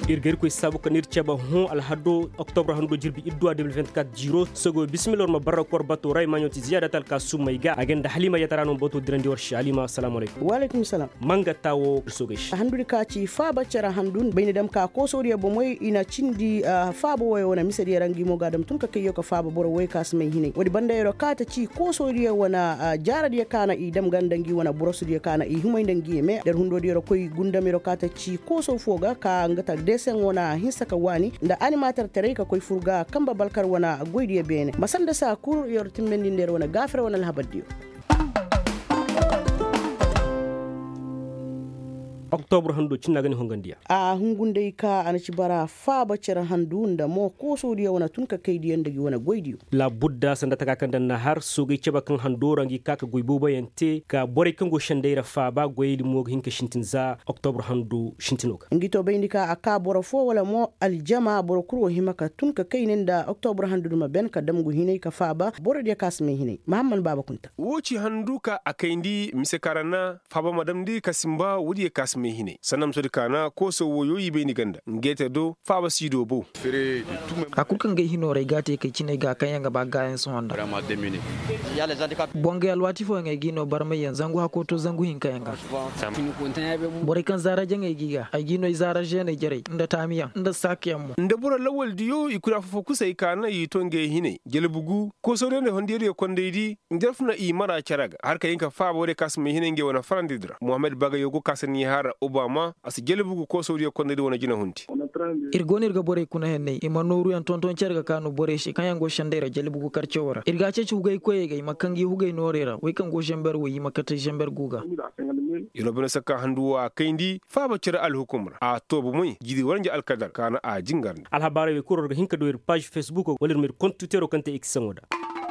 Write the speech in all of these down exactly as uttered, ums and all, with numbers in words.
irgir ko sabu kanir chaba hon al haddo octobre hando jirbi iddo deux mille vingt-quatre jiro sogo bismillah ma barra kor bato ray mañoti ziyadatal ka sumayga agenda halima yatarano boto dirandi war halima assalamu alaykum wa alaykum salam manga tawo sogesh handuri ka ci faba cara handun bayni dam ka ko soriya bo moy ina cindi uh, faba woy wona misadi rangi mo gadam tun ka kayo ka faba boro woy kas may hine wadi banda yero kata ci ko soriya wona uh, jaradi kana i dam gandangi wona borosudi kana i humay dangi me der hundo yero koy gundamiro kata ci ko so foga ka ngata desen wona hinsaka wani nda animator tere ka koy furga kamba balkar wona goydi bene masanda sa kur yor timmendi nder wona gafere wona habaddiyo octobre hando cinnagani hongandiya a hungunde ka anaci bara faba cara handu nda mo ko sodiya wona tun ka kaydi yandagi wona goydiyo la budda sanda taka kandan na har sogay ceba kan handorangi kaka goy boba yante ka bore kango shandeira faba goydi mo hinka shintinza octobre hando shintinoka ngito bayndi ka aka boro fo wala mo aljama boro kuro himaka tun ka kaynen da octobre hando ma ben ka damgu hinay ka faba boro de kasme hinay mahamman baba kunta woci handu ka akayndi mise karana faba madam di kasimba wudi kasme hine sanam sodi kana ko so woyo yibe ni ganda ngete do faba sido bo akurkan ga hino rai gate kai cine ga kan yanga ba gayan son wanda bonge alwati fo ngai gino barma yan zangu hakoto zangu hin kan yanga bore kan zara janga giga ai gino zara jene jere nda tamiya nda sakiyan mu nda bura lawal diyo ikura fo kusa kana yi tonge hine gelbugu ko so ne hondiri ko ndeidi ndefna i mara charaga har ka yinka faba wore kasme hine nge wona farandidra muhammad baga yogo kasani har obama asi gelbugu ko so ko ndeidi wona jina hunti irgonir ga bore kuna henne imanoru yan tonton cerga kanu bore shi kan yango shandera gelbugu karcewara irga ce cugay koye ga makangi hugay norera wai kan go jamber wi makata jamber guga irobina saka handuwa kaindi faba cira al hukumra a tobu muy jidi warnja al kadar kana a jingar al habare we kuror ga hinka do page facebook wala mir compte twitter kante x sangoda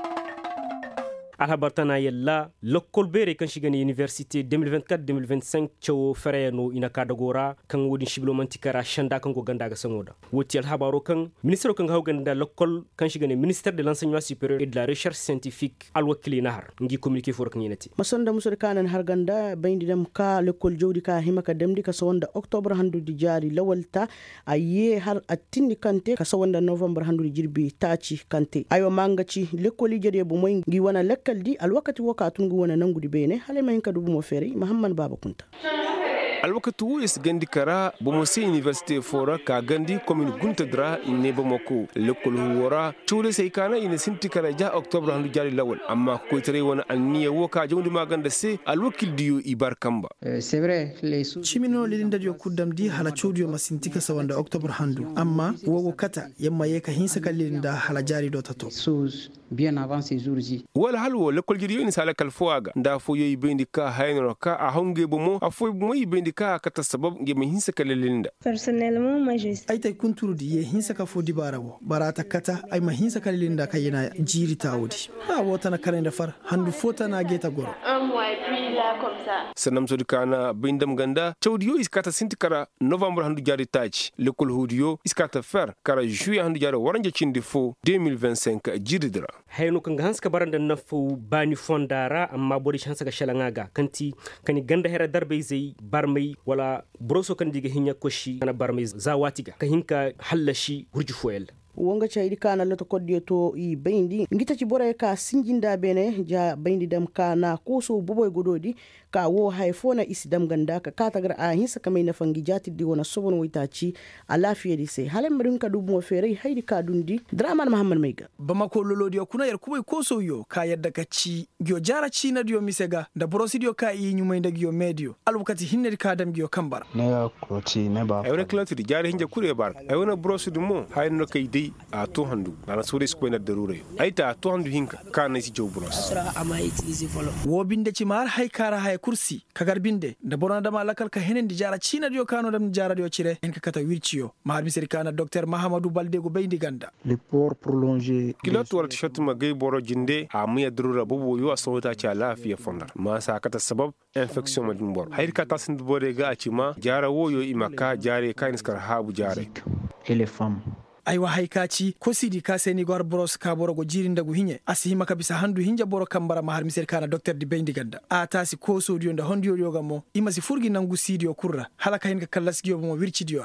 alhabartana yella lokol bere kan shigani université deux mille vingt-quatre deux mille vingt-cinq cho fereno ina kadagora kan wodi shiblo mantikara shanda kan go ganda ga sangoda woti alhabaro kan ministre kan haw ganda lokol kan shigani ministère de l'enseignement supérieur et de la recherche scientifique alwakili nahar ngi communiquer for kan yinati masanda musur kanan har ganda bayndi dem ka lokol jawdi ka himaka demdi ka sawanda octobre handu di jari lawalta aye har attindi kante ka sawanda novembre handu jirbi taci kante ayo mangaci lokoli jede bu moy ngi wana lekka di alwakati wakatun gu wana nangudi bene hale mayin ka dubu mo fere muhammad baba kunta alwakati wu is gandi kara bomo se université fora ka gandi commune gunta dra ne bamako lekol wora chule sai kana ina sinti kara ja octobre handu jari lawal amma ko tare wona anniya wo ka jawdi maganda se alwakil diyo ibar kamba c'est vrai les chimino lilinda dio kudam di hala chudio masinti ka sawanda octobre handu amma wo kata yamma yeka hinsa kallinda hala jari do tato bien avant ces jours-ci wala halwo lekol jiri ni sala kal foaga nda fo yoy bendi ka hayno ka a honge bomo a fo bomo bendi ka kata sabab ngem hinsa kalelinda personnellement moi je ay tay kunturu di ye hinsa ka fo di barawo barata kata ay ma hinsa kalelinda kayina jiri tawudi ha wota na kalenda far handu fota na geta goro un mois puis là comme ça sanam sodi kana bindam ganda chawdiyo iskata sintikara novembre handu jari taji lekol hudiyo iskata fer kara juillet handu jari waranje cindi fo deux mille vingt-cinq jiridra hayno kan hanska baranda nafu bani fondara amma bodi chansa ga shalangaga kanti kani ganda hera darbe zai barmai wala broso kan diga hinya koshi kana barmai zawatiga ka hinka hallashi hurju foel wonga chaydi kana lato koddiyo to i bayndi ngita ci bore ka sinjinda bene ja bayndi dam kana ko so boboy gododi ka wo hay fona isidam ganda ka katagar a hinsa kamay na fangi jati di wona sobon witaci a lafiya di sai halem rin ka dubu mo fere haydi ka dundi draman muhammad maiga bamako lolodi kuna yar kubai ko so yo ka yadda ka ci gyo jara ci na dio misega da brosidio ka yi nyumai da gyo medio alwakati hinne ka dam gyo kambara ne ya ko ci ne ba ay wona klati di jara hinja kure bar ay wona brosidio mo hayno kay dei a to handu na sore ko na darure ay ta to handu hinka kana si jow bros asra ama utiliser volo wo binde ci mar hay kara hay kursi kagar binde da borona da malakal ka henen di jara ci na dio kano dam jara dio cire en ka kata wirciyo ma misir kana docteur mahamadou balde go bayndi ganda le port prolongé kilot wal t-shirt ma gay boro jinde a muya darura bobo yo asota ci lafiya fondar ma sa kata sabab infection ma dum bor hayr ka tasin bore ga ci ma jara woyo imaka jare kainskar habu jare et les femmes aywa haykaci ko sidi ka seni gor bros ka boro go jirinda go hinye asihi maka bisa handu hinja boro kambara mahar misir kana docteur di bendi ganda a tasi ko sodio nda hondio yoga mo imasi furgi nangu sidio kurra halaka hin ka kallas giyo mo wirci diora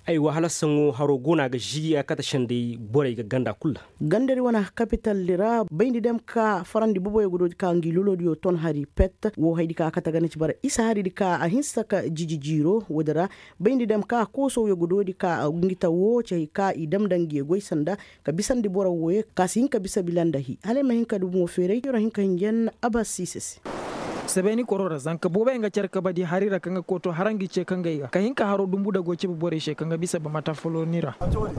ai wahala sango haro gona ga jigi a kata shande borai ga ganda kulla gandari wana capital lira bayndi dem ka farandi boboy gudo ka ngilulo dio ton hari pet wo haydi ka kata ganci bara isa hari di ka a hinsa ka jijijiro wodara bayndi dem ka koso yo gudo di ka ngita wo ce ka idam dangi goy sanda ka bisandi bora woye ka sin ka bisa bilanda hi ale ma hinka du mo fere yo hinka ngen abasises sabeni korora zanka bobe nga cerka badi harira kanga koto harangi ce kanga iga kahinka haro dumbu da goce bore she kanga bisa ba mata folonira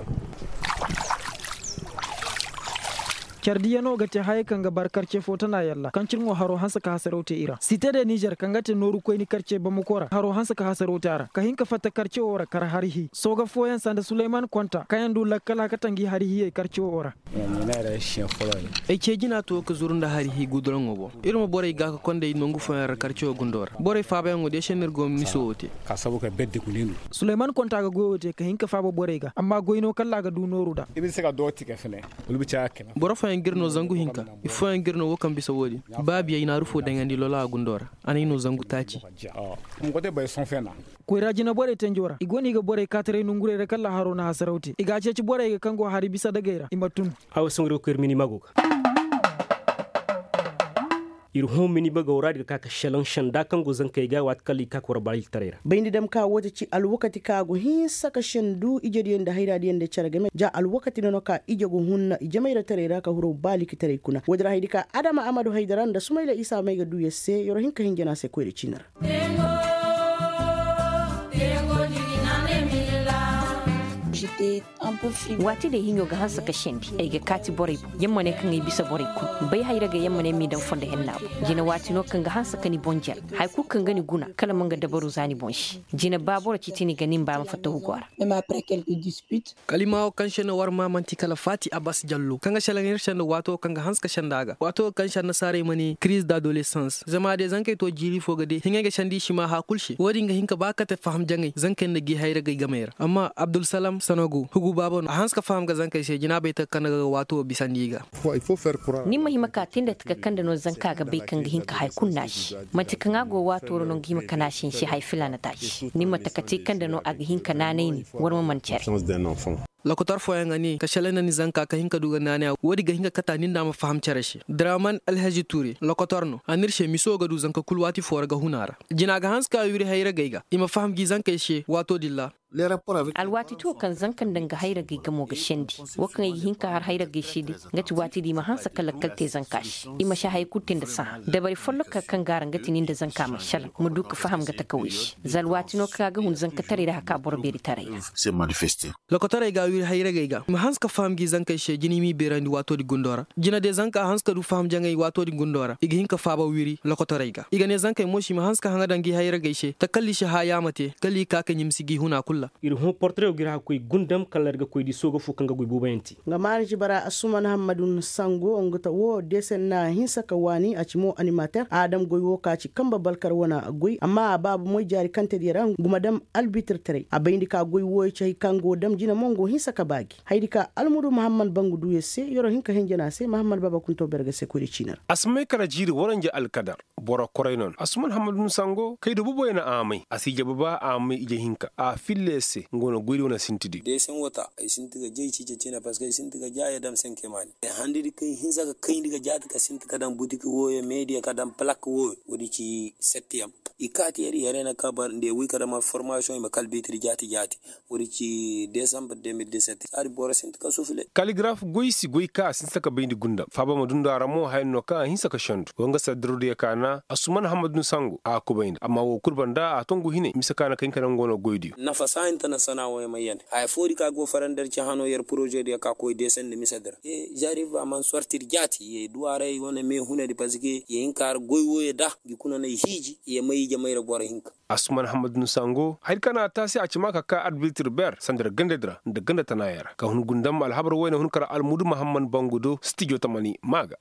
Kyardiyano gate haye kanga bar karce fotana yalla kancin mo haro hansa ka hasarote ira site de Niger kanga te noru koy ni karce ba mukora haro hansa ka hasarote ara kahinka fata karce ora kar harihi soga foyan sanda Suleiman Konta kayandu lakala katangi harihi karce ora yana da shi folo e cejina to ko zurunda harihi guduran obo irmo bore ga ka konde nongu foyan karce gundora bore faba ngo de shenir go misote ka sabu ka bedde kulinu Suleiman Konta ga gowote kahinka faba bore ga amma goyno kalla ga du noru da ibi saka doti ka fene ulbi chakena boro en girno zangu hinka ifo en girno wokan bisa wodi babiya ina rufo dangandi lola gundora ani no zangu taci mo gote bay son fena ko rajina bore tenjora igoni ga bore katare nungure re kala harona hasarauti iga ceci bore ga kango hari bisa dagaira imatun aw sungro ko mini mago ir hom mini baga wuradi ka ka shalan shanda kan go zankai ga wat kalli ka ko rabal tarera bayndi dem ka wota ci alwakati ka go hin saka shandu ijedi yanda hayradi yanda charagame ja alwakati no ka ije go hunna ijamaira tarera ka huro bali ki tare kuna wadra haydika Adama Amadu Haydaran da Sumaila Isa mai ga du yesse yoro hinka hinjana se ko ri cinar wati da hinyo ga hansa ka shendi ai ga kati bore yamma ne kan yi bisa bore ku bai haira ga yamma ne mi dan fonda henna jina wati no kan ga hansa kani bonjal hay ku kan gani guna kala manga dabaru zani bonshi jina babura citini ganin ba mafata hugwara même après quelques disputes kalima o kan shena war ma manti kala fati abbas jallo kan ga shalan shena wato kan ga hanska shandaga wato kan shana sare mani crise d'adolescence zama de zankai to jiri fo ga de hinga ga shandi shi ma ha kulshi wodin ga hinka baka ta faham jangai zankai na gi haira ga gamayar amma Abdul Salam Sanogo hugu babon a hanska faham ga zankai she jina bai ta kan ga wato bisandiga ni mahima ka tinda ta kan da no zanka ga bai kan ga hinka hay kunna shi mati kan ago wato ro non gima kana shin shi hay filana tashi ni mata ka kan da no aga hinka nanai ni war man cer lakotar foyan ani ka shalana ni zanka ka hinka duga nane wodi ga hinka kata ninda ma faham cerashi Draman Alhaji Touré lakotarno anirshe miso ga du zanka kulwati for ga hunara jina ga hanska yuri hayra gaiga ima faham gi zanka she wato dilla alwati to kan zankan danga haira ga gamo ga shendi wakan yi hinka har haira ga shidi ngati wati di ma hansa kala kalte zanka shi ima sha hay kutin da sa da bari follo ka kan garan gati nin da zanka ma shal mu duka faham ga takawish zalwati no ka ga hun zanka tare da haka borbe di tare c'est manifesté lakotare ga yuri hayra ga ma hanska faham gi zanka she jini mi berandi wato di gundora jina de zanka hanska du faham jangai wato di gundora igi hinka faba wiri lakotare ga iga ne zanka moshi ma hanska hanga dangi hayra ga she takalli shi ha yamate kalli ka kan yimsi gi huna kulla ir hon portrait gira koy gundam kallar ga koy di soga fu kanga goy bubayanti nga marji bara Asuman Hammadun Sango ngota wo desen na hinsa ka wani a cimo animateur Adam goy wo ka ci kamba balkar wana goy amma babu moy jari kante di ran gumadam albitre tere a bayndi ka goy wo ci kango dam jina mongo hinsa ka bagi haydi ka Almudu Muhammad Bangu du yesse yoro hinka hinjana se Muhammad Baba kunto berga se ko di cinar asmai kara jiri waranje alkadar boro korainon Asuman Hammadun Sango kai da bubo yana amai asije baba amai ije hinka a fille se ngono guri wona sintidi de sen wota ay sintiga jey ci ci na parce que sintiga jaaya dam sen kemani e handi kay hinsa ka kay diga jaata ka sintiga dam boutique woyo media ka dam plaque woyo wodi ci septième ikati yari yare na kabar de wi kada ma formation ma kalbitri jaati jaati wodi ci décembre deux mille dix-sept ari bora sintiga sufle calligraphe goysi goyka sinsa ka bayndi gunda faba madunda ramo hayno ka hinsa ka shandu wonga sadrude kana Asuman Hammadun Sango a ko bayndi amma wo kurbanda a tongu hine misaka na kan kan ngono goydi nafa sainta na sana wo mayen ay fori ka go farandar ci hano yer projet de ka koy desen de misadra e j'arrive à m'en sortir jati e duare wona me huna di parce que ye inkar goy wo da gi kuna na hiji ye mai je mai rabora hinka Asuman Hammadun Sango hay kana ta sai a ci maka ka arbitre ber sandar gandedra da ganda tanayar ka hun gundam alhabar wayna hun kar Almudu Muhammad Bangudo studio tamani maga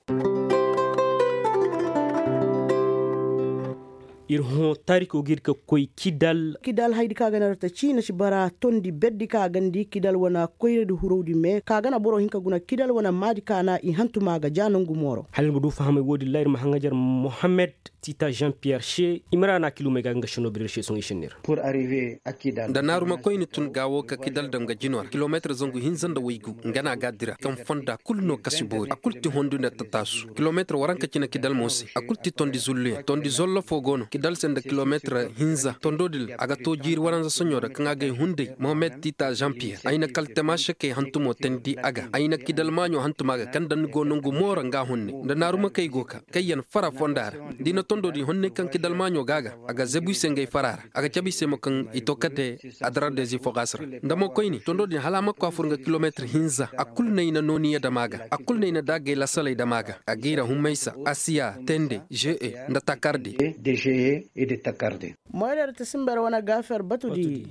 ir hon tariko girka koy kidal kidal haydi ka gana ta china ci bara tondi beddi ka gandi kidal wana koyre du hurodi me ka gana boro hinka guna kidal wana madi kana i hantuma ga janangu moro halin budu fahame wodi layr ma hangajar Mohammed Tita Jean-Pierre Che imrana kilomega nga shono bir che son ishenir pour arriver à Kidal da naruma koyni tun gawo ka Kidal danga jinor kilometre zongu hinzan da wigu ngana gadira kan fonda kulno kasibori akulti hondu na tatasu kilometre waranka cina Kidal mosi akulti tondi zulle tondi zollo fogono Kidal senda kilometre hinza tondodil aga to jiri waranza sonyora kan aga hunde Mohamed Tita Jean-Pierre aina kaltema shake hantumo tendi aga aina Kidal manyo hantumaga kan dan go nongu mora nga honne da naruma kay goka kayan fara fondar dina tondodi honne kan Kidal manyo gaga aga zebu sengay farar aga chabi semo kan itokate adra desi fogasra ndamo koyni tondodi halama ko afurga kilometre hinza akul neyna noni ya damaga akul neyna dagay la salay damaga agira humaysa Asia Tende G E nda takardi de G E et de takardi moyler tsimber wana gafer batudi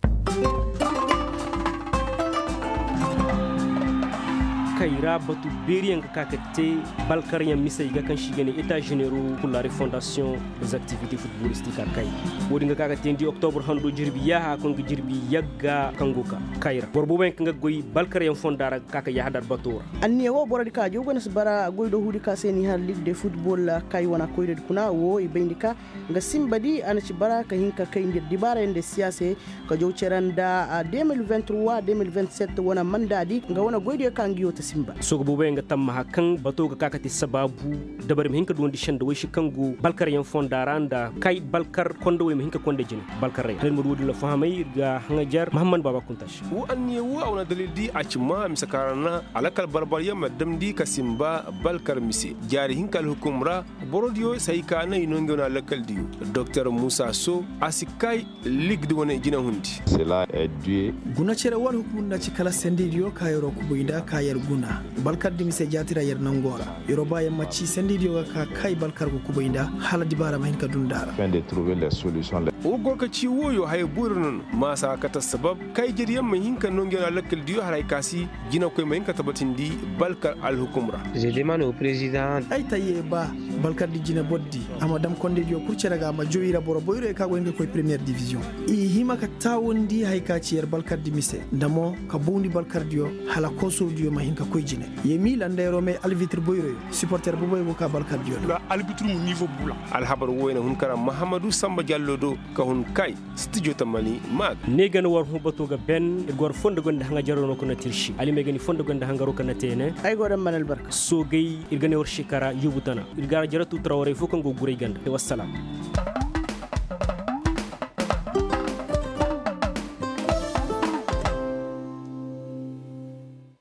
Kaira batu beriyan ka kakate balkar yan misai ga kan shigene état généraux pour la refondation des activités footballistiques à Kay wodi nga kakate ndi octobre hando jirbi ya ha kon jirbi yagga kangoka Kaira borbo ben nga goy balkar yan fondara kaka ya hadar batora anni wo boradi ka jogo nas bara goydo hudi ka seni har ligue de football Kay wana koyde kuna wo e bendika nga simbadi anaci bara ka hinka kay ndir dibara ende siyase ka jow ceranda deux mille vingt-trois deux mille vingt-sept wana mandadi nga wana goydo kangiyo simba sogo bobe nga tamma hakan bato ga kakati sababu dabar mi hinka don di shanda wishi kangu balkar yan fondaranda kay balkar kondo we mi hinka konde jine balkar ray hal mududi la fahamay ga hangajar Muhammad Baba Kuntash wo anni wo awna dalil di acima misakarana alakal barbar yamma damdi kasimba balkar mise jari hinkal hukumra borodio saykana inongona lakal diyo Dr Moussa So asikai ligue de wona jina hundi cela est dû guna cere wal hukumna ci kala sendidio kayro kubuinda kayar guna balkar di mise jatira yer nangora yoruba yamma ci sendidio ka kay balkar ko kubuinda hala dibara mahin ka dundara fin de trouver les solutions o gorka ci woyo hay burun masa kata sabab kay jeri yamma hinka nongena lakal diyo haray kasi jina koy mahin ka tabatindi balkar al hukumra je demande au président ay taye ba balkar di jina boddi amadam konde dio kurcere ga ma joyira boro boyre ka go koy première division i hima ka tawondi hay ka ci yer balkar di mise ndamo ka bondi balkar dio hala koso dio mahin ka koy jine yemi landero me alvitre boyre supporter bo boy go ka balkar dio la albitre mu niveau bula al habar woyna hun kara Mahamadou Samba Diallo do ka hun kay studio tamani mag negan war hu bato ga ben gor fonde gonde hanga jarono ko na tirshi ali me gani fonde gonde hanga ro kana tene ay goram manal barka so gay irgane war shikara yubutana irgara jaratu trawore fukan go gure ganda wassalam